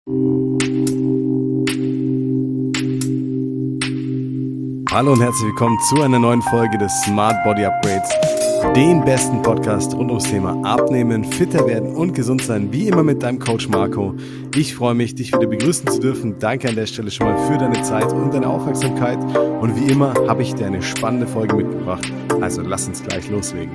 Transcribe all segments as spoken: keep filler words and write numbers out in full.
Hallo und herzlich willkommen zu einer neuen Folge des Smart Body Upgrades, dem besten Podcast rund ums Thema Abnehmen, fitter werden und gesund sein, wie immer mit deinem Coach Marco. Ich freue mich, dich wieder begrüßen zu dürfen. Danke an der Stelle schon mal für deine Zeit und deine Aufmerksamkeit. Und wie immer habe ich dir eine spannende Folge mitgebracht. Also lass uns gleich loslegen.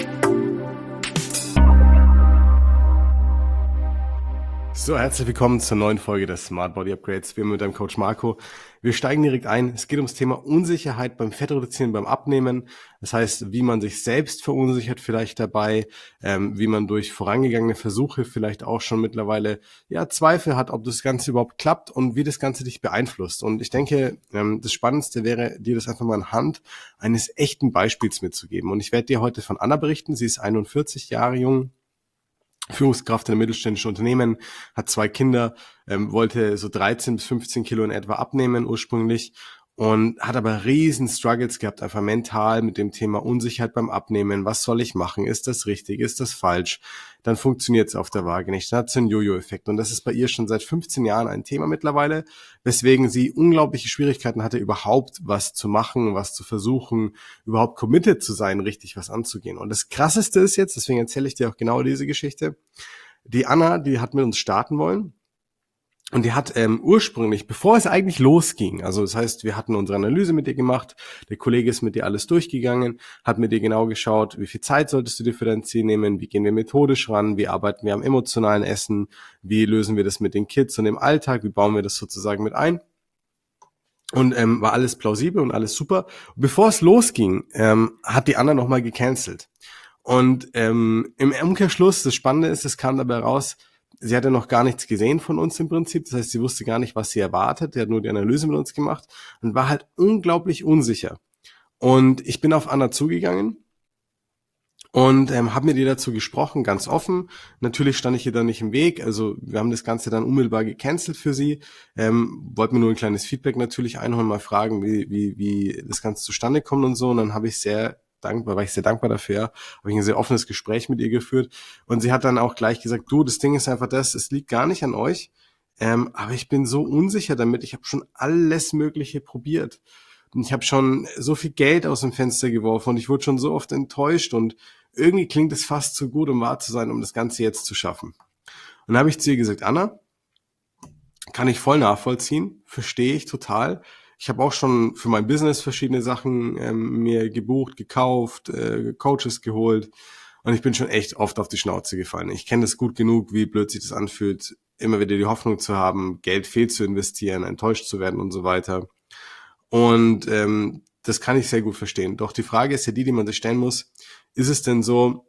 So, herzlich willkommen zur neuen Folge des Smart Body Upgrades. Wir mit deinem Coach Marco. Wir steigen direkt ein. Es geht ums Thema Unsicherheit beim Fettreduzieren, beim Abnehmen. Das heißt, wie man sich selbst verunsichert vielleicht dabei, ähm, wie man durch vorangegangene Versuche vielleicht auch schon mittlerweile ja Zweifel hat, ob das Ganze überhaupt klappt und wie das Ganze dich beeinflusst. Und ich denke, ähm, das Spannendste wäre, dir das einfach mal anhand eines echten Beispiels mitzugeben. Und ich werde dir heute von Anna berichten. Sie ist einundvierzig Jahre jung. Führungskraft in einem mittelständischen Unternehmen, hat zwei Kinder, ähm, wollte so dreizehn bis fünfzehn Kilo in etwa abnehmen ursprünglich und hat aber riesen Struggles gehabt, einfach mental mit dem Thema Unsicherheit beim Abnehmen. Was soll ich machen? Ist das richtig? Ist das falsch? Dann funktioniert es auf der Waage nicht. Dann hat sie einen Jojo-Effekt und das ist bei ihr schon seit fünfzehn Jahren ein Thema mittlerweile, weswegen sie unglaubliche Schwierigkeiten hatte, überhaupt was zu machen, was zu versuchen, überhaupt committed zu sein, richtig was anzugehen. Und das Krasseste ist jetzt, deswegen erzähle ich dir auch genau diese Geschichte, die Anna, die hat mit uns starten wollen. Und die hat ähm, ursprünglich, bevor es eigentlich losging, also das heißt, wir hatten unsere Analyse mit dir gemacht, der Kollege ist mit dir alles durchgegangen, hat mit dir genau geschaut, wie viel Zeit solltest du dir für dein Ziel nehmen, wie gehen wir methodisch ran, wie arbeiten wir am emotionalen Essen, wie lösen wir das mit den Kids und im Alltag, wie bauen wir das sozusagen mit ein. Und ähm, war alles plausibel und alles super. Und bevor es losging, ähm, hat die Anna nochmal gecancelt. Und ähm, im Umkehrschluss, das Spannende ist, es kam dabei raus, sie hatte noch gar nichts gesehen von uns im Prinzip. Das heißt, sie wusste gar nicht, was sie erwartet. Sie hat nur die Analyse mit uns gemacht und war halt unglaublich unsicher. Und ich bin auf Anna zugegangen und ähm, habe mit ihr dazu gesprochen, ganz offen. Natürlich stand ich ihr da nicht im Weg. Also wir haben das Ganze dann unmittelbar gecancelt für sie. Ähm, wollten mir nur ein kleines Feedback natürlich einholen, mal fragen, wie, wie, wie das Ganze zustande kommt und so. Und dann habe ich sehr dankbar, war ich sehr dankbar dafür, habe ich ein sehr offenes Gespräch mit ihr geführt und sie hat dann auch gleich gesagt, du, das Ding ist einfach das, es liegt gar nicht an euch, ähm, aber ich bin so unsicher damit, ich habe schon alles Mögliche probiert und ich habe schon so viel Geld aus dem Fenster geworfen und ich wurde schon so oft enttäuscht und irgendwie klingt es fast zu gut, um wahr zu sein, um das Ganze jetzt zu schaffen. Und dann habe ich zu ihr gesagt, Anna, kann ich voll nachvollziehen, verstehe ich total. Ich habe auch schon für mein Business verschiedene Sachen ähm, mir gebucht, gekauft, äh, Coaches geholt und ich bin schon echt oft auf die Schnauze gefallen. Ich kenne das gut genug, wie blöd sich das anfühlt, immer wieder die Hoffnung zu haben, Geld fehl zu investieren, enttäuscht zu werden und so weiter. Und ähm, das kann ich sehr gut verstehen. Doch die Frage ist ja die, die man sich stellen muss, ist es denn so,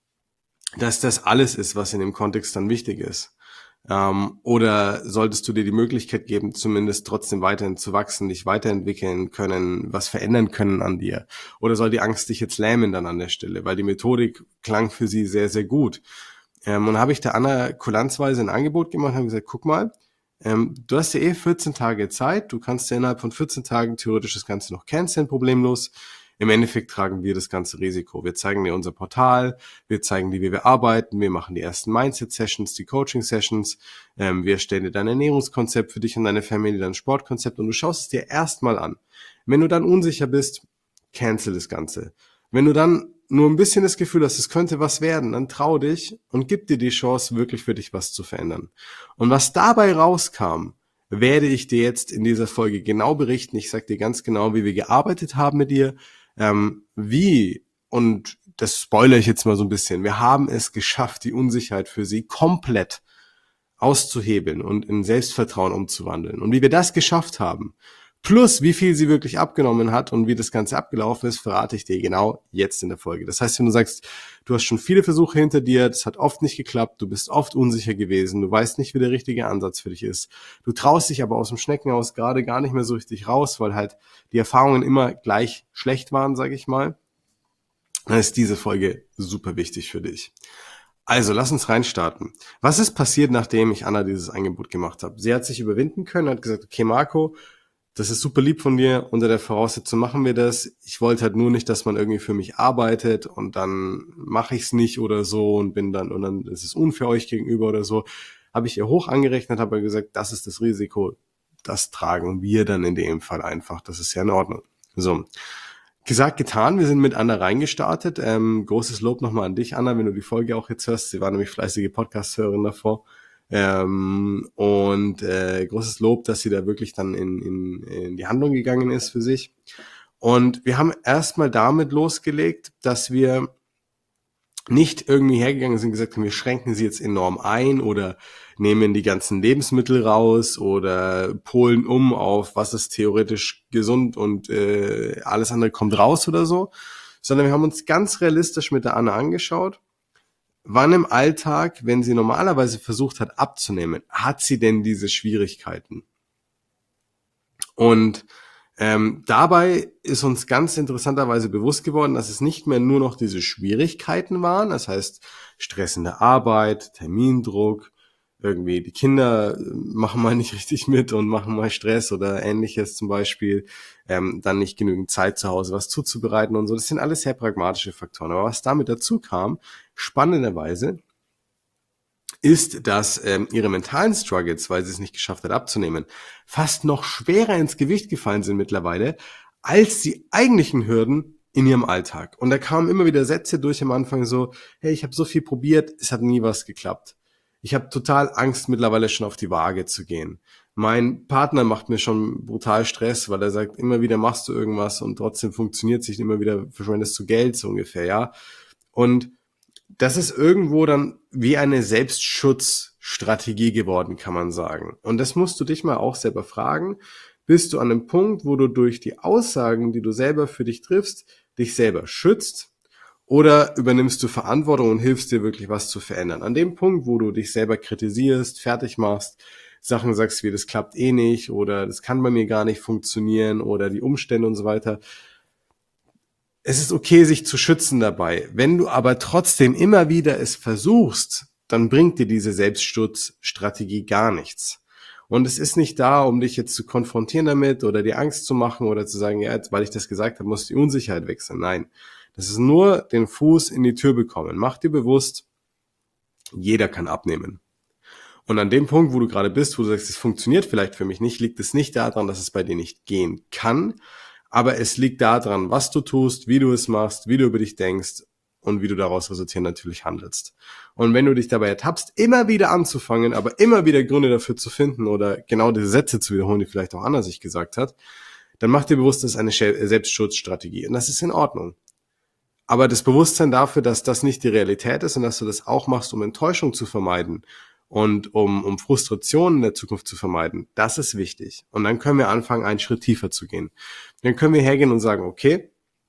dass das alles ist, was in dem Kontext dann wichtig ist? Ähm, oder solltest du dir die Möglichkeit geben, zumindest trotzdem weiterhin zu wachsen, dich weiterentwickeln können, was verändern können an dir? Oder soll die Angst dich jetzt lähmen dann an der Stelle? Weil die Methodik klang für sie sehr, sehr gut. Ähm, und habe ich der Anna kulanzweise ein Angebot gemacht und habe gesagt, guck mal, ähm, du hast ja eh vierzehn Tage Zeit, du kannst ja innerhalb von vierzehn Tagen theoretisch das Ganze noch canceln, problemlos. Im Endeffekt tragen wir das ganze Risiko. Wir zeigen dir unser Portal, wir zeigen dir, wie wir arbeiten, wir machen die ersten Mindset-Sessions, die Coaching-Sessions, ähm, wir stellen dir dein Ernährungskonzept für dich und deine Familie, dein Sportkonzept und du schaust es dir erstmal an. Wenn du dann unsicher bist, cancel das Ganze. Wenn du dann nur ein bisschen das Gefühl hast, es könnte was werden, dann trau dich und gib dir die Chance, wirklich für dich was zu verändern. Und was dabei rauskam, werde ich dir jetzt in dieser Folge genau berichten. Ich sage dir ganz genau, wie wir gearbeitet haben mit ihr, ähm, wie, und das spoilere ich jetzt mal so ein bisschen, wir haben es geschafft, die Unsicherheit für sie komplett auszuhebeln und in Selbstvertrauen umzuwandeln. Und wie wir das geschafft haben, plus wie viel sie wirklich abgenommen hat und wie das Ganze abgelaufen ist, verrate ich dir genau jetzt in der Folge. Das heißt, wenn du sagst, du hast schon viele Versuche hinter dir, das hat oft nicht geklappt, du bist oft unsicher gewesen, du weißt nicht, wie der richtige Ansatz für dich ist, du traust dich aber aus dem Schneckenhaus gerade gar nicht mehr so richtig raus, weil halt die Erfahrungen immer gleich schlecht waren, sage ich mal, dann ist diese Folge super wichtig für dich. Also, lass uns reinstarten. Was ist passiert, nachdem ich Anna dieses Angebot gemacht habe? Sie hat sich überwinden können, hat gesagt, okay Marco, das ist super lieb von dir, unter der Voraussetzung machen wir das. Ich wollte halt nur nicht, dass man irgendwie für mich arbeitet und dann mache ich es nicht oder so und bin dann, und dann ist es unfair euch gegenüber oder so. habe ich ihr hoch angerechnet, habe gesagt, das ist das Risiko, das tragen wir dann in dem Fall einfach. Das ist ja in Ordnung. So. Gesagt, getan, wir sind mit Anna reingestartet. Ähm, großes Lob nochmal an dich, Anna, wenn du die Folge auch jetzt hörst. Sie war nämlich fleißige Podcast-Hörerin davor. Ähm, und äh, großes Lob, dass sie da wirklich dann in, in, in die Handlung gegangen ist für sich. Und wir haben erstmal damit losgelegt, dass wir nicht irgendwie hergegangen sind und gesagt haben, wir schränken sie jetzt enorm ein oder nehmen die ganzen Lebensmittel raus oder polen um auf, was ist theoretisch gesund und äh, alles andere kommt raus oder so, sondern wir haben uns ganz realistisch mit der Anna angeschaut, wann im Alltag, wenn sie normalerweise versucht hat abzunehmen, hat sie denn diese Schwierigkeiten? Und Ähm, dabei ist uns ganz interessanterweise bewusst geworden, dass es nicht mehr nur noch diese Schwierigkeiten waren, das heißt stressende Arbeit, Termindruck, irgendwie die Kinder machen mal nicht richtig mit und machen mal Stress oder ähnliches zum Beispiel, ähm, dann nicht genügend Zeit zu Hause, was zuzubereiten und so. Das sind alles sehr pragmatische Faktoren. Aber was damit dazu kam, spannenderweise, ist, dass ähm, ihre mentalen Struggles, weil sie es nicht geschafft hat abzunehmen, fast noch schwerer ins Gewicht gefallen sind mittlerweile, als die eigentlichen Hürden in ihrem Alltag. Und da kamen immer wieder Sätze durch am Anfang so, hey, ich habe so viel probiert, es hat nie was geklappt. Ich habe total Angst, mittlerweile schon auf die Waage zu gehen. Mein Partner macht mir schon brutal Stress, weil er sagt, immer wieder machst du irgendwas und trotzdem funktioniert es nicht, immer wieder verschwendest du Geld, so ungefähr, ja. Und das ist irgendwo dann wie eine Selbstschutzstrategie geworden, kann man sagen. Und das musst du dich mal auch selber fragen. Bist du an einem Punkt, wo du durch die Aussagen, die du selber für dich triffst, dich selber schützt? Oder übernimmst du Verantwortung und hilfst dir wirklich was zu verändern? An dem Punkt, wo du dich selber kritisierst, fertig machst, Sachen sagst wie, das klappt eh nicht oder das kann bei mir gar nicht funktionieren oder die Umstände und so weiter. Es ist okay, sich zu schützen dabei. Wenn du aber trotzdem immer wieder es versuchst, dann bringt dir diese Selbstschutzstrategie gar nichts. Und es ist nicht da, um dich jetzt zu konfrontieren damit oder dir Angst zu machen oder zu sagen, ja, jetzt, weil ich das gesagt habe, muss die Unsicherheit wechseln. Nein, das ist nur den Fuß in die Tür bekommen. Mach dir bewusst, jeder kann abnehmen. Und an dem Punkt, wo du gerade bist, wo du sagst, es funktioniert vielleicht für mich nicht, liegt es nicht daran, dass es bei dir nicht gehen kann, aber es liegt daran, was du tust, wie du es machst, wie du über dich denkst und wie du daraus resultierend natürlich handelst. Und wenn du dich dabei ertappst, immer wieder anzufangen, aber immer wieder Gründe dafür zu finden oder genau diese Sätze zu wiederholen, die vielleicht auch Anna sich gesagt hat, dann mach dir bewusst, das ist eine Selbstschutzstrategie und das ist in Ordnung. Aber das Bewusstsein dafür, dass das nicht die Realität ist und dass du das auch machst, um Enttäuschung zu vermeiden und um, um Frustration in der Zukunft zu vermeiden, das ist wichtig. Und dann können wir anfangen, einen Schritt tiefer zu gehen. Dann können wir hergehen und sagen, okay,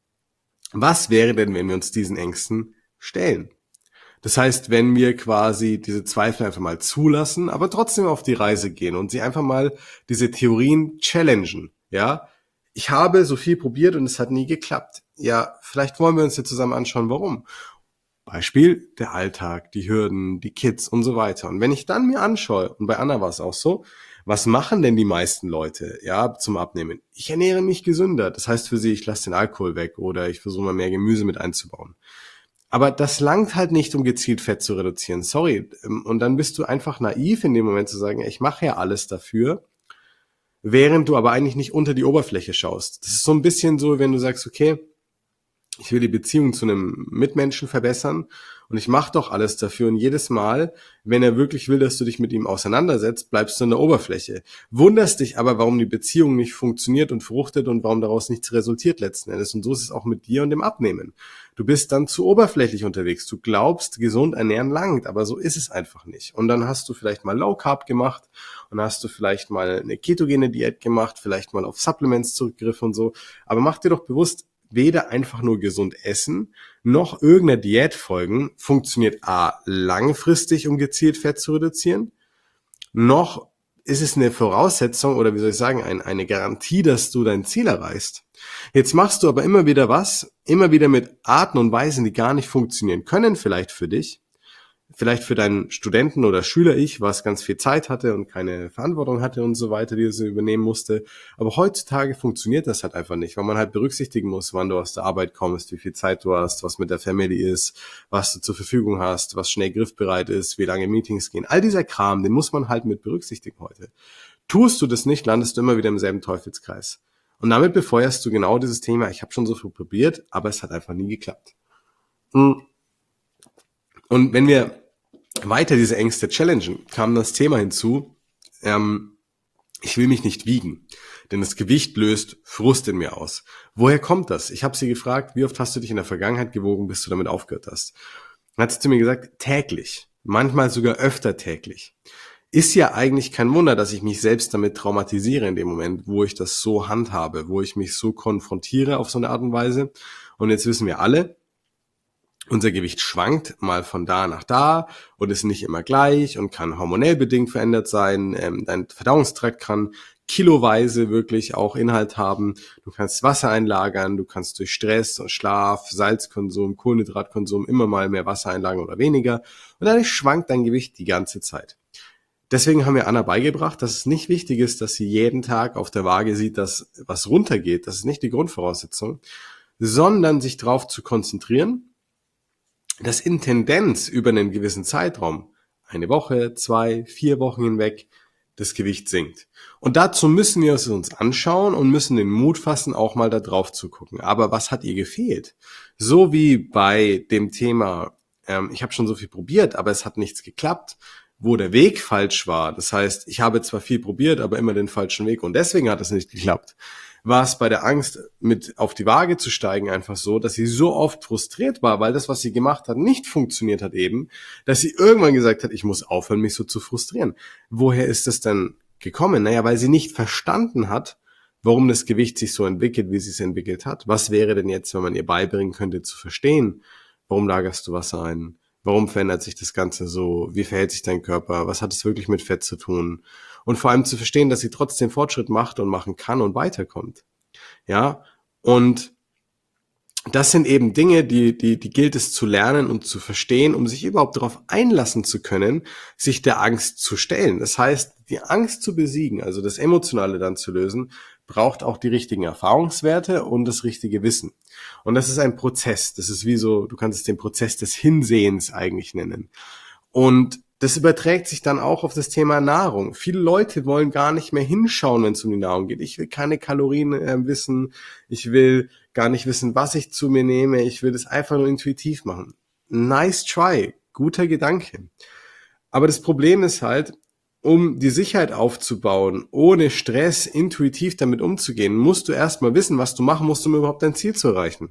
was wäre denn, wenn wir uns diesen Ängsten stellen? Das heißt, wenn wir quasi diese Zweifel einfach mal zulassen, aber trotzdem auf die Reise gehen und sie einfach mal diese Theorien challengen, ja? Ich habe so viel probiert und es hat nie geklappt. Ja, vielleicht wollen wir uns jetzt zusammen anschauen, warum. Beispiel der Alltag, die Hürden, die Kids und so weiter. Und wenn ich dann mir anschaue, und bei Anna war es auch so, was machen denn die meisten Leute, ja, zum Abnehmen? Ich ernähre mich gesünder. Das heißt für sie, ich lasse den Alkohol weg oder ich versuche mal mehr Gemüse mit einzubauen. Aber das langt halt nicht, um gezielt Fett zu reduzieren. Sorry. Und dann bist du einfach naiv in dem Moment zu sagen, ich mache ja alles dafür, während du aber eigentlich nicht unter die Oberfläche schaust. Das ist so ein bisschen so, wenn du sagst, okay, ich will die Beziehung zu einem Mitmenschen verbessern und ich mache doch alles dafür. Und jedes Mal, wenn er wirklich will, dass du dich mit ihm auseinandersetzt, bleibst du in der Oberfläche. Wunderst dich aber, warum die Beziehung nicht funktioniert und fruchtet und warum daraus nichts resultiert letzten Endes. Und so ist es auch mit dir und dem Abnehmen. Du bist dann zu oberflächlich unterwegs. Du glaubst, gesund ernähren langt, aber so ist es einfach nicht. Und dann hast du vielleicht mal Low Carb gemacht und hast du vielleicht mal eine ketogene Diät gemacht, vielleicht mal auf Supplements zurückgegriffen und so. Aber mach dir doch bewusst, weder einfach nur gesund essen, noch irgendeiner Diät folgen, funktioniert A, langfristig, um gezielt Fett zu reduzieren, noch ist es eine Voraussetzung oder wie soll ich sagen, ein, eine Garantie, dass du dein Ziel erreichst. Jetzt machst du aber immer wieder was, immer wieder mit Arten und Weisen, die gar nicht funktionieren können vielleicht für dich, Vielleicht für deinen Studenten oder Schüler-Ich, was ganz viel Zeit hatte und keine Verantwortung hatte und so weiter, die er so übernehmen musste. Aber heutzutage funktioniert das halt einfach nicht, weil man halt berücksichtigen muss, wann du aus der Arbeit kommst, wie viel Zeit du hast, was mit der Family ist, was du zur Verfügung hast, was schnell griffbereit ist, wie lange Meetings gehen. All dieser Kram, den muss man halt mit berücksichtigen heute. Tust du das nicht, landest du immer wieder im selben Teufelskreis. Und damit befeuerst du genau dieses Thema, ich habe schon so viel probiert, aber es hat einfach nie geklappt. Und wenn wir weiter diese Ängste challengen, kam das Thema hinzu, ähm, ich will mich nicht wiegen, denn das Gewicht löst Frust in mir aus. Woher kommt das? Ich habe sie gefragt, wie oft hast du dich in der Vergangenheit gewogen, bis du damit aufgehört hast? Dann hat sie zu mir gesagt, täglich, manchmal sogar öfter täglich. Ist ja eigentlich kein Wunder, dass ich mich selbst damit traumatisiere in dem Moment, wo ich das so handhabe, wo ich mich so konfrontiere auf so eine Art und Weise. Und jetzt wissen wir alle, unser Gewicht schwankt mal von da nach da und ist nicht immer gleich und kann hormonell bedingt verändert sein. Ähm, dein Verdauungstrakt kann kiloweise wirklich auch Inhalt haben. Du kannst Wasser einlagern, du kannst durch Stress und Schlaf, Salzkonsum, Kohlenhydratkonsum immer mal mehr Wasser einlagern oder weniger. Und dadurch schwankt dein Gewicht die ganze Zeit. Deswegen haben wir Anna beigebracht, dass es nicht wichtig ist, dass sie jeden Tag auf der Waage sieht, dass was runtergeht. Das ist nicht die Grundvoraussetzung, sondern sich darauf zu konzentrieren, dass in Tendenz über einen gewissen Zeitraum, eine Woche, zwei, vier Wochen hinweg, das Gewicht sinkt. Und dazu müssen wir es uns anschauen und müssen den Mut fassen, auch mal da drauf zu gucken. Aber was hat ihr gefehlt? So wie bei dem Thema, ähm, ich habe schon so viel probiert, aber es hat nichts geklappt, wo der Weg falsch war. Das heißt, ich habe zwar viel probiert, aber immer den falschen Weg und deswegen hat es nicht geklappt. War es bei der Angst, mit auf die Waage zu steigen, einfach so, dass sie so oft frustriert war, weil das, was sie gemacht hat, nicht funktioniert hat eben, dass sie irgendwann gesagt hat, ich muss aufhören, mich so zu frustrieren. Woher ist das denn gekommen? Naja, weil sie nicht verstanden hat, warum das Gewicht sich so entwickelt, wie es sich entwickelt hat. Was wäre denn jetzt, wenn man ihr beibringen könnte, zu verstehen, warum lagerst du Wasser ein? Warum verändert sich das Ganze so? Wie verhält sich dein Körper? Was hat es wirklich mit Fett zu tun? Und vor allem zu verstehen, dass sie trotzdem Fortschritt macht und machen kann und weiterkommt. Ja, und das sind eben Dinge, die, die, die gilt es zu lernen und zu verstehen, um sich überhaupt darauf einlassen zu können, sich der Angst zu stellen. Das heißt, die Angst zu besiegen, also das Emotionale dann zu lösen, braucht auch die richtigen Erfahrungswerte und das richtige Wissen. Und das ist ein Prozess. Das ist wie so, du kannst es den Prozess des Hinsehens eigentlich nennen. Und das überträgt sich dann auch auf das Thema Nahrung. Viele Leute wollen gar nicht mehr hinschauen, wenn es um die Nahrung geht. Ich will keine Kalorien äh, wissen. Ich will gar nicht wissen, was ich zu mir nehme. Ich will das einfach nur intuitiv machen. Nice try. Guter Gedanke. Aber das Problem ist halt, um die Sicherheit aufzubauen, ohne Stress intuitiv damit umzugehen, musst du erstmal wissen, was du machen musst, um überhaupt dein Ziel zu erreichen.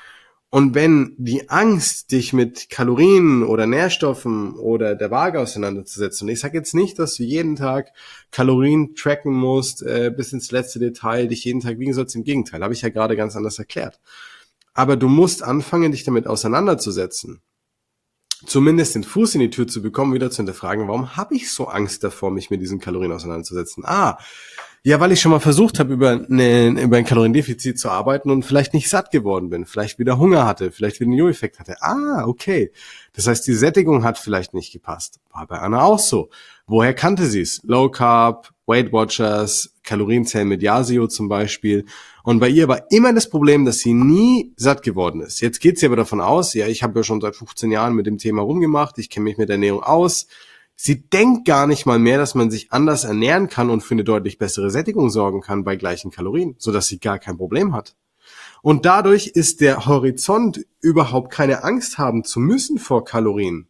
Und wenn die Angst, dich mit Kalorien oder Nährstoffen oder der Waage auseinanderzusetzen, und ich sage jetzt nicht, dass du jeden Tag Kalorien tracken musst, äh, bis ins letzte Detail, dich jeden Tag wiegen sollst, im Gegenteil, habe ich ja gerade ganz anders erklärt. Aber du musst anfangen, dich damit auseinanderzusetzen. Zumindest den Fuß in die Tür zu bekommen, wieder zu hinterfragen, warum habe ich so Angst davor, mich mit diesen Kalorien auseinanderzusetzen? Ah, ja, weil ich schon mal versucht habe, über, eine, über ein Kaloriendefizit zu arbeiten und vielleicht nicht satt geworden bin, vielleicht wieder Hunger hatte, vielleicht wieder einen Jojo-Effekt hatte. Ah, okay. Das heißt, die Sättigung hat vielleicht nicht gepasst. War bei Anna auch so. Woher kannte sie es? Low Carb, Weight Watchers, Kalorienzellen mit Yasio zum Beispiel. Und bei ihr war immer das Problem, dass sie nie satt geworden ist. Jetzt geht sie aber davon aus, ja, ich habe ja schon seit fünfzehn Jahren mit dem Thema rumgemacht, ich kenne mich mit Ernährung aus. Sie denkt gar nicht mal mehr, dass man sich anders ernähren kann und für eine deutlich bessere Sättigung sorgen kann bei gleichen Kalorien, sodass sie gar kein Problem hat. Und dadurch ist der Horizont, überhaupt keine Angst haben zu müssen vor Kalorien,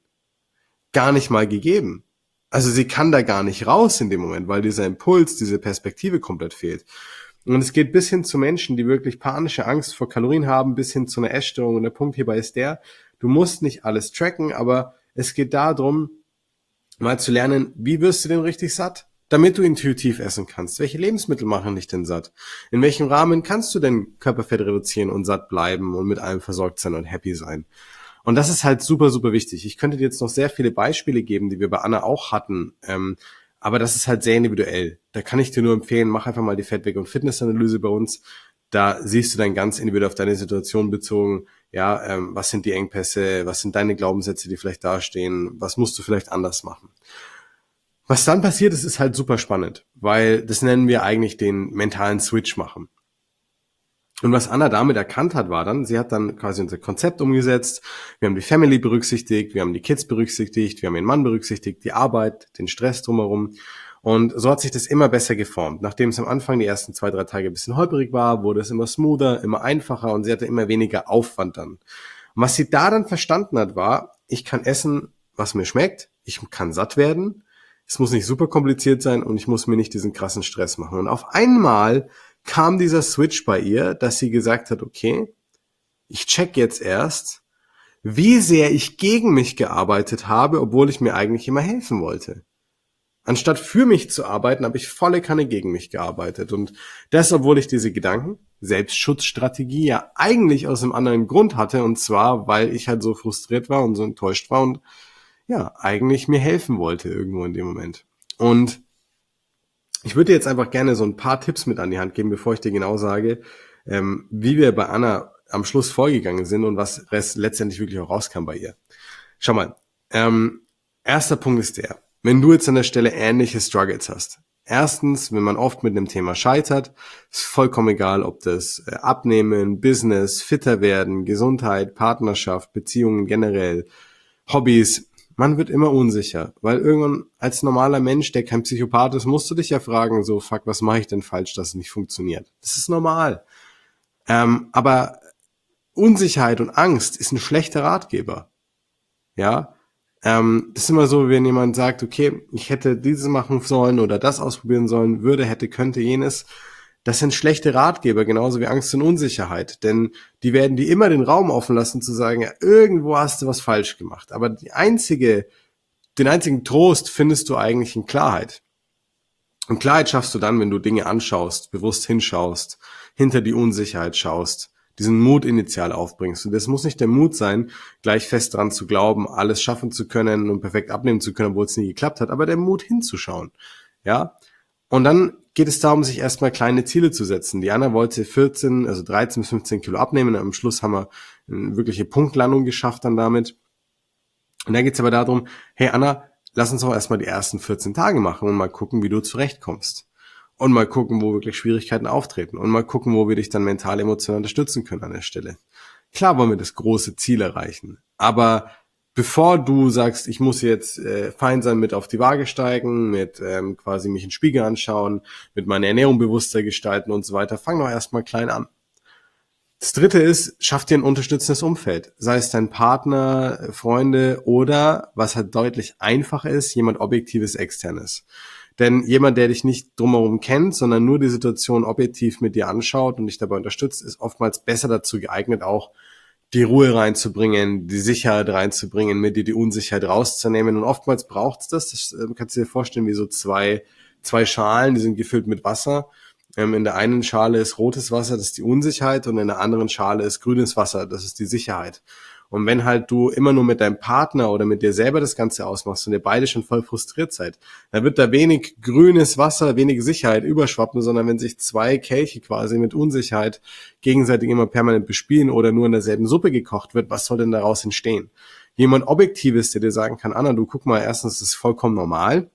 gar nicht mal gegeben. Also sie kann da gar nicht raus in dem Moment, weil dieser Impuls, diese Perspektive komplett fehlt. Und es geht bis hin zu Menschen, die wirklich panische Angst vor Kalorien haben, bis hin zu einer Essstörung. Und der Punkt hierbei ist der, du musst nicht alles tracken, aber es geht darum, mal zu lernen, wie wirst du denn richtig satt, damit du intuitiv essen kannst. Welche Lebensmittel machen dich denn satt? In welchem Rahmen kannst du denn Körperfett reduzieren und satt bleiben und mit allem versorgt sein und happy sein? Und das ist halt super, super wichtig. Ich könnte dir jetzt noch sehr viele Beispiele geben, die wir bei Anna auch hatten, ähm, aber das ist halt sehr individuell. Da kann ich dir nur empfehlen, mach einfach mal die Fettweg- und Fitnessanalyse bei uns. Da siehst du dann ganz individuell auf deine Situation bezogen, ja, ähm, was sind die Engpässe, was sind deine Glaubenssätze, die vielleicht dastehen, was musst du vielleicht anders machen. Was dann passiert ist, ist halt super spannend, weil das nennen wir eigentlich den mentalen Switch machen. Und was Anna damit erkannt hat, war dann, sie hat dann quasi unser Konzept umgesetzt, wir haben die Family berücksichtigt, wir haben die Kids berücksichtigt, wir haben den Mann berücksichtigt, die Arbeit, den Stress drumherum. Und so hat sich das immer besser geformt. Nachdem es am Anfang die ersten zwei, drei Tage ein bisschen holperig war, wurde es immer smoother, immer einfacher und sie hatte immer weniger Aufwand dann. Und was sie da dann verstanden hat, war, ich kann essen, was mir schmeckt, ich kann satt werden, es muss nicht super kompliziert sein und ich muss mir nicht diesen krassen Stress machen. Und auf einmal kam dieser Switch bei ihr, dass sie gesagt hat, okay, ich check jetzt erst, wie sehr ich gegen mich gearbeitet habe, obwohl ich mir eigentlich immer helfen wollte. Anstatt für mich zu arbeiten, habe ich volle Kanne gegen mich gearbeitet. Und das, obwohl ich diese Gedanken, Selbstschutzstrategie, ja eigentlich aus einem anderen Grund hatte. Und zwar, weil ich halt so frustriert war und so enttäuscht war und ja, eigentlich mir helfen wollte irgendwo in dem Moment. Und ich würde dir jetzt einfach gerne so ein paar Tipps mit an die Hand geben, bevor ich dir genau sage, ähm, wie wir bei Anna am Schluss vorgegangen sind und was rest letztendlich wirklich auch rauskam bei ihr. Schau mal, ähm, erster Punkt ist der, wenn du jetzt an der Stelle ähnliche Struggles hast. Erstens, wenn man oft mit einem Thema scheitert, ist vollkommen egal, ob das äh, Abnehmen, Business, fitter werden, Gesundheit, Partnerschaft, Beziehungen generell, Hobbys, man wird immer unsicher, weil irgendwann als normaler Mensch, der kein Psychopath ist, musst du dich ja fragen, so, fuck, was mache ich denn falsch, dass es nicht funktioniert? Das ist normal. Ähm, aber Unsicherheit und Angst ist ein schlechter Ratgeber. Ja, ähm, das ist immer so, wenn jemand sagt, okay, ich hätte dieses machen sollen oder das ausprobieren sollen, würde, hätte, könnte, jenes. Das sind schlechte Ratgeber, genauso wie Angst und Unsicherheit. Denn die werden dir immer den Raum offen lassen, zu sagen, ja, irgendwo hast du was falsch gemacht. Aber die einzige, den einzigen Trost findest du eigentlich in Klarheit. Und Klarheit schaffst du dann, wenn du Dinge anschaust, bewusst hinschaust, hinter die Unsicherheit schaust, diesen Mut initial aufbringst. Und das muss nicht der Mut sein, gleich fest daran zu glauben, alles schaffen zu können und perfekt abnehmen zu können, obwohl es nie geklappt hat, aber der Mut hinzuschauen. Ja? Und dann geht es darum, sich erstmal kleine Ziele zu setzen. Die Anna wollte vierzehn, also dreizehn bis fünfzehn Kilo abnehmen. Am Schluss haben wir eine wirkliche Punktlandung geschafft dann damit. Und dann geht es aber darum, hey Anna, lass uns doch erstmal die ersten vierzehn Tage machen und mal gucken, wie du zurechtkommst. Und mal gucken, wo wirklich Schwierigkeiten auftreten. Und mal gucken, wo wir dich dann mental, emotional unterstützen können an der Stelle. Klar wollen wir das große Ziel erreichen. Aber bevor du sagst, ich muss jetzt äh, fein sein mit auf die Waage steigen, mit ähm, quasi mich in den Spiegel anschauen, mit meiner Ernährung bewusster gestalten und so weiter, fang doch erstmal klein an. Das dritte ist, schaff dir ein unterstützendes Umfeld. Sei es dein Partner, Freunde oder, was halt deutlich einfacher ist, jemand Objektives, Externes. Denn jemand, der dich nicht drumherum kennt, sondern nur die Situation objektiv mit dir anschaut und dich dabei unterstützt, ist oftmals besser dazu geeignet, auch die Ruhe reinzubringen, die Sicherheit reinzubringen, mit dir die Unsicherheit rauszunehmen. Und oftmals braucht es das. Das kannst du dir vorstellen wie so zwei, zwei Schalen, die sind gefüllt mit Wasser. In der einen Schale ist rotes Wasser, das ist die Unsicherheit, und in der anderen Schale ist grünes Wasser, das ist die Sicherheit. Und wenn halt du immer nur mit deinem Partner oder mit dir selber das Ganze ausmachst und ihr beide schon voll frustriert seid, dann wird da wenig grünes Wasser, wenig Sicherheit überschwappen, sondern wenn sich zwei Kelche quasi mit Unsicherheit gegenseitig immer permanent bespielen oder nur in derselben Suppe gekocht wird, was soll denn daraus entstehen? Jemand Objektives, der dir sagen kann, Anna, du guck mal, erstens, das ist vollkommen normal.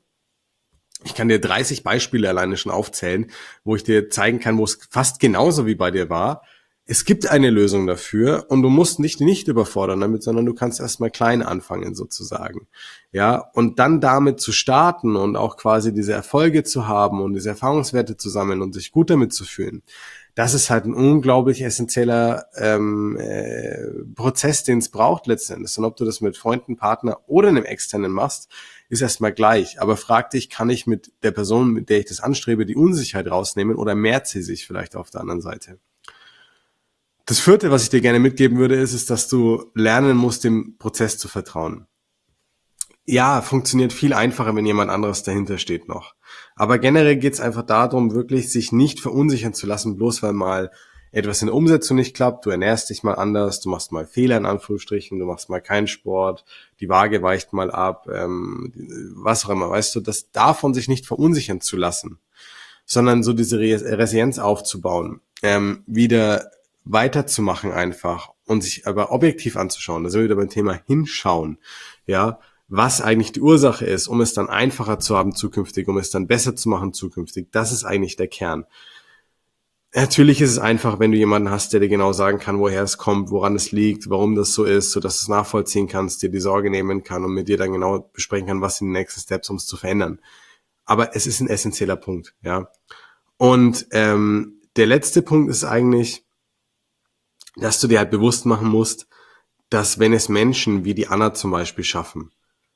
Ich kann dir dreißig Beispiele alleine schon aufzählen, wo ich dir zeigen kann, wo es fast genauso wie bei dir war. Es gibt eine Lösung dafür und du musst dich nicht überfordern damit, sondern du kannst erstmal klein anfangen sozusagen. Ja, und dann damit zu starten und auch quasi diese Erfolge zu haben und diese Erfahrungswerte zu sammeln und sich gut damit zu fühlen. Das ist halt ein unglaublich essentieller ähm, äh, Prozess, den es braucht letztendlich. Und ob du das mit Freunden, Partner oder einem Externen machst, ist erstmal gleich. Aber frag dich, kann ich mit der Person, mit der ich das anstrebe, die Unsicherheit rausnehmen oder mehrt sie sich vielleicht auf der anderen Seite? Das vierte, was ich dir gerne mitgeben würde, ist, ist, dass du lernen musst, dem Prozess zu vertrauen. Ja, funktioniert viel einfacher, wenn jemand anderes dahinter steht noch. Aber generell geht es einfach darum, wirklich sich nicht verunsichern zu lassen, bloß weil mal etwas in der Umsetzung nicht klappt, du ernährst dich mal anders, du machst mal Fehler in Anführungsstrichen, du machst mal keinen Sport, die Waage weicht mal ab, ähm, was auch immer, weißt du, das davon sich nicht verunsichern zu lassen, sondern so diese Resilienz aufzubauen. ähm, wieder weiterzumachen einfach und sich aber objektiv anzuschauen. Da sind wir wieder beim Thema hinschauen, ja, was eigentlich die Ursache ist, um es dann einfacher zu haben zukünftig, um es dann besser zu machen zukünftig. Das ist eigentlich der Kern. Natürlich ist es einfach, wenn du jemanden hast, der dir genau sagen kann, woher es kommt, woran es liegt, warum das so ist, sodass du es nachvollziehen kannst, dir die Sorge nehmen kann und mit dir dann genau besprechen kann, was sind die nächsten Steps, um es zu verändern. Aber es ist ein essentieller Punkt, ja. Und ähm, der letzte Punkt ist eigentlich, dass du dir halt bewusst machen musst, dass wenn es Menschen wie die Anna zum Beispiel schaffen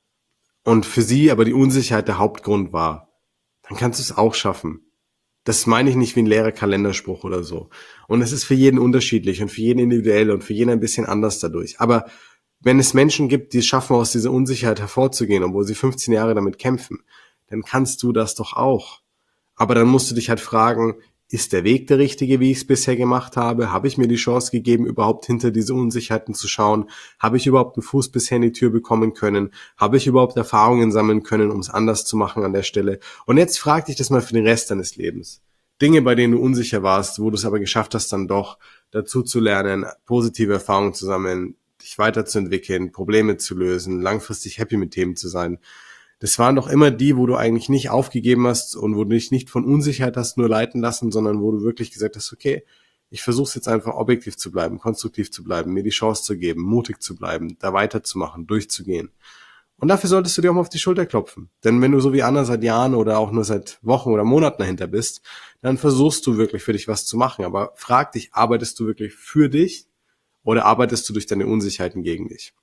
und für sie aber die Unsicherheit der Hauptgrund war, dann kannst du es auch schaffen. Das meine ich nicht wie ein leerer Kalenderspruch oder so. Und es ist für jeden unterschiedlich und für jeden individuell und für jeden ein bisschen anders dadurch. Aber wenn es Menschen gibt, die es schaffen, aus dieser Unsicherheit hervorzugehen, obwohl sie fünfzehn Jahre damit kämpfen, dann kannst du das doch auch. Aber dann musst du dich halt fragen, ist der Weg der richtige, wie ich es bisher gemacht habe? Habe ich mir die Chance gegeben, überhaupt hinter diese Unsicherheiten zu schauen? Habe ich überhaupt einen Fuß bisher in die Tür bekommen können? Habe ich überhaupt Erfahrungen sammeln können, um es anders zu machen an der Stelle? Und jetzt frag dich das mal für den Rest deines Lebens. Dinge, bei denen du unsicher warst, wo du es aber geschafft hast, dann doch dazu zu lernen, positive Erfahrungen zu sammeln, dich weiterzuentwickeln, Probleme zu lösen, langfristig happy mit Themen zu sein. Das waren doch immer die, wo du eigentlich nicht aufgegeben hast und wo du dich nicht von Unsicherheit hast nur leiten lassen, sondern wo du wirklich gesagt hast, okay, ich versuche es jetzt einfach objektiv zu bleiben, konstruktiv zu bleiben, mir die Chance zu geben, mutig zu bleiben, da weiterzumachen, durchzugehen. Und dafür solltest du dir auch mal auf die Schulter klopfen. Denn wenn du so wie Anna seit Jahren oder auch nur seit Wochen oder Monaten dahinter bist, dann versuchst du wirklich für dich was zu machen. Aber frag dich, arbeitest du wirklich für dich oder arbeitest du durch deine Unsicherheiten gegen dich?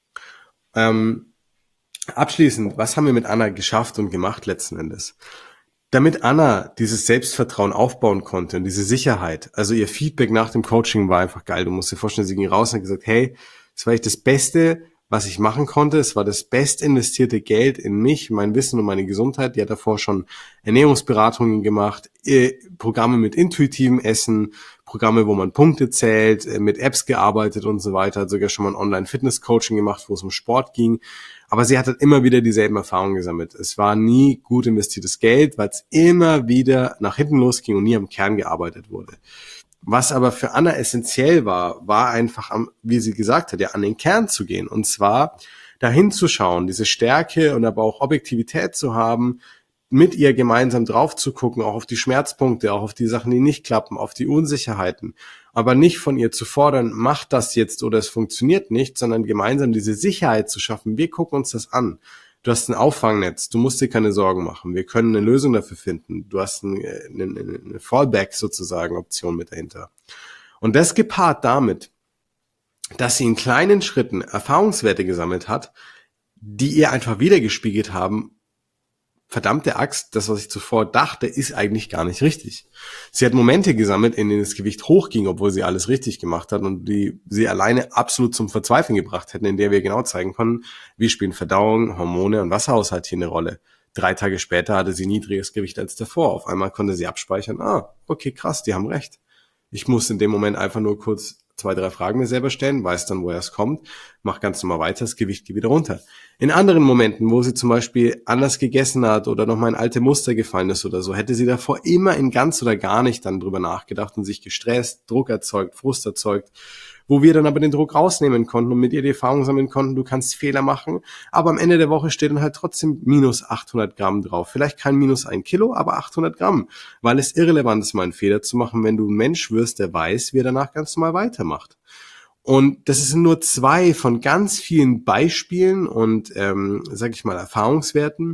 Ähm, Abschließend, was haben wir mit Anna geschafft und gemacht letzten Endes? Damit Anna dieses Selbstvertrauen aufbauen konnte und diese Sicherheit, also ihr Feedback nach dem Coaching war einfach geil. Du musst dir vorstellen, sie ging raus und hat gesagt, hey, das war echt das Beste, was ich machen konnte. Es war das best investierte Geld in mich, mein Wissen und meine Gesundheit. Die hat davor schon Ernährungsberatungen gemacht, Programme mit intuitivem Essen, Programme, wo man Punkte zählt, mit Apps gearbeitet und so weiter. Hat sogar schon mal ein Online-Fitness-Coaching gemacht, wo es um Sport ging. Aber sie hat halt immer wieder dieselben Erfahrungen gesammelt. Es war nie gut investiertes Geld, weil es immer wieder nach hinten losging und nie am Kern gearbeitet wurde. Was aber für Anna essentiell war, war einfach, am, wie sie gesagt hat, ja, an den Kern zu gehen. Und zwar dahin zu schauen, diese Stärke und aber auch Objektivität zu haben, mit ihr gemeinsam drauf zu gucken, auch auf die Schmerzpunkte, auch auf die Sachen, die nicht klappen, auf die Unsicherheiten. Aber nicht von ihr zu fordern, mach das jetzt oder es funktioniert nicht, sondern gemeinsam diese Sicherheit zu schaffen. Wir gucken uns das an. Du hast ein Auffangnetz, du musst dir keine Sorgen machen. Wir können eine Lösung dafür finden. Du hast eine, eine, eine Fallback sozusagen Option mit dahinter. Und das gepaart damit, dass sie in kleinen Schritten Erfahrungswerte gesammelt hat, die ihr einfach wiedergespiegelt haben, verdammte Axt, das, was ich zuvor dachte, ist eigentlich gar nicht richtig. Sie hat Momente gesammelt, in denen das Gewicht hochging, obwohl sie alles richtig gemacht hat und die sie alleine absolut zum Verzweifeln gebracht hätten, in der wir genau zeigen konnten, wie spielen Verdauung, Hormone und Wasserhaushalt hier eine Rolle. Drei Tage später hatte sie niedriges Gewicht als davor. Auf einmal konnte sie abspeichern, ah, okay, krass, die haben recht. Ich muss in dem Moment einfach nur kurz zwei, drei Fragen mir selber stellen, weiß dann, woher es kommt, mach ganz normal weiter, das Gewicht geht wieder runter. In anderen Momenten, wo sie zum Beispiel anders gegessen hat oder nochmal in alte Muster gefallen ist oder so, hätte sie davor immer in ganz oder gar nicht dann drüber nachgedacht und sich gestresst, Druck erzeugt, Frust erzeugt, wo wir dann aber den Druck rausnehmen konnten und mit ihr die Erfahrung sammeln konnten, du kannst Fehler machen, aber am Ende der Woche steht dann halt trotzdem minus achthundert Gramm drauf. Vielleicht kein minus ein Kilo, aber achthundert Gramm, weil es irrelevant ist, mal einen Fehler zu machen, wenn du ein Mensch wirst, der weiß, wie er danach ganz normal weitermacht. Und das sind nur zwei von ganz vielen Beispielen und, ähm, sag ich mal, Erfahrungswerten,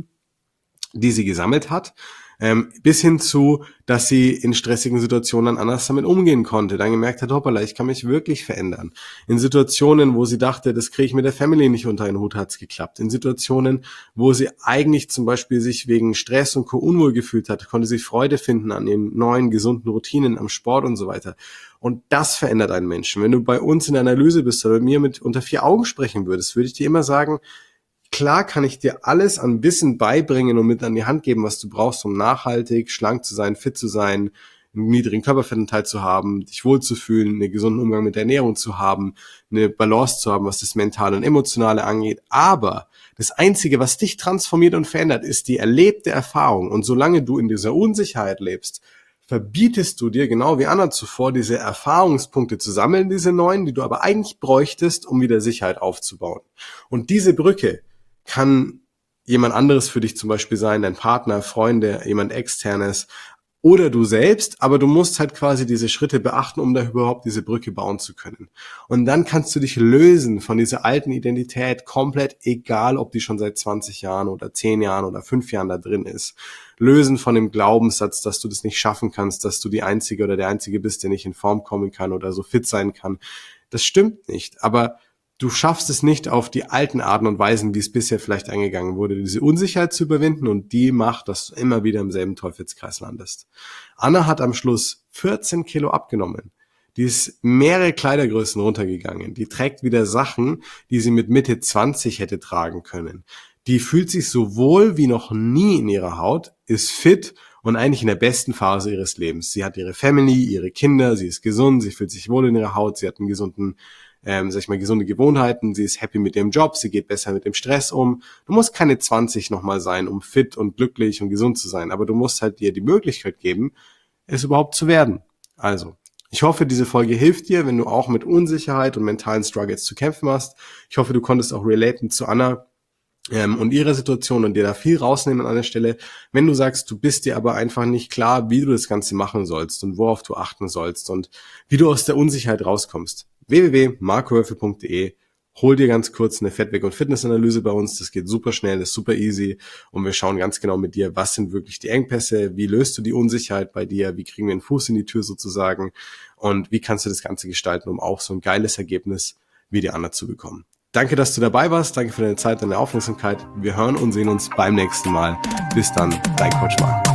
die sie gesammelt hat, ähm, bis hin zu, dass sie in stressigen Situationen dann anders damit umgehen konnte, dann gemerkt hat, hoppala, ich kann mich wirklich verändern. In Situationen, wo sie dachte, das kriege ich mit der Family nicht unter einen Hut, hat es geklappt. In Situationen, wo sie eigentlich zum Beispiel sich wegen Stress und Co. unwohl gefühlt hat, konnte sie Freude finden an den neuen, gesunden Routinen, am Sport und so weiter. Und das verändert einen Menschen. Wenn du bei uns in der Analyse bist oder mit mir mit unter vier Augen sprechen würdest, würde ich dir immer sagen, klar kann ich dir alles an Wissen beibringen und mit an die Hand geben, was du brauchst, um nachhaltig, schlank zu sein, fit zu sein, einen niedrigen Körperfettanteil zu haben, dich wohlzufühlen, einen gesunden Umgang mit der Ernährung zu haben, eine Balance zu haben, was das Mentale und Emotionale angeht. Aber das Einzige, was dich transformiert und verändert, ist die erlebte Erfahrung. Und solange du in dieser Unsicherheit lebst, verbietest du dir, genau wie Anna zuvor, diese Erfahrungspunkte zu sammeln, diese neuen, die du aber eigentlich bräuchtest, um wieder Sicherheit aufzubauen. Und diese Brücke kann jemand anderes für dich zum Beispiel sein, dein Partner, Freunde, jemand Externes oder du selbst, aber du musst halt quasi diese Schritte beachten, um da überhaupt diese Brücke bauen zu können. Und dann kannst du dich lösen von dieser alten Identität komplett, egal ob die schon seit zwanzig Jahren oder zehn Jahren oder fünf Jahren da drin ist. Lösen von dem Glaubenssatz, dass du das nicht schaffen kannst, dass du die Einzige oder der Einzige bist, der nicht in Form kommen kann oder so fit sein kann. Das stimmt nicht, aber du schaffst es nicht auf die alten Arten und Weisen, wie es bisher vielleicht eingegangen wurde, diese Unsicherheit zu überwinden, und die macht, dass du immer wieder im selben Teufelskreis landest. Anna hat am Schluss vierzehn Kilo abgenommen. Die ist mehrere Kleidergrößen runtergegangen. Die trägt wieder Sachen, die sie mit Mitte zwanzig hätte tragen können. Die fühlt sich so wohl wie noch nie in ihrer Haut, ist fit und eigentlich in der besten Phase ihres Lebens. Sie hat ihre Family, ihre Kinder, sie ist gesund, sie fühlt sich wohl in ihrer Haut, sie hat einen gesunden, ähm, sag ich mal, gesunde Gewohnheiten, sie ist happy mit ihrem Job, sie geht besser mit dem Stress um. Du musst keine zwanzig nochmal sein, um fit und glücklich und gesund zu sein, aber du musst halt dir die Möglichkeit geben, es überhaupt zu werden. Also, ich hoffe, diese Folge hilft dir, wenn du auch mit Unsicherheit und mentalen Struggles zu kämpfen hast. Ich hoffe, du konntest auch relaten zu Anna ähm, und ihrer Situation und dir da viel rausnehmen an einer Stelle. Wenn du sagst, du bist dir aber einfach nicht klar, wie du das Ganze machen sollst und worauf du achten sollst und wie du aus der Unsicherheit rauskommst. w w w punkt marco höfel punkt d e. Hol dir ganz kurz eine Fettweg- und Fitnessanalyse bei uns. Das geht super schnell, das ist super easy. Und wir schauen ganz genau mit dir, was sind wirklich die Engpässe, wie löst du die Unsicherheit bei dir, wie kriegen wir einen Fuß in die Tür sozusagen und wie kannst du das Ganze gestalten, um auch so ein geiles Ergebnis wie die Anna zu bekommen. Danke, dass du dabei warst. Danke für deine Zeit, deine Aufmerksamkeit. Wir hören und sehen uns beim nächsten Mal. Bis dann, dein Coach Marco.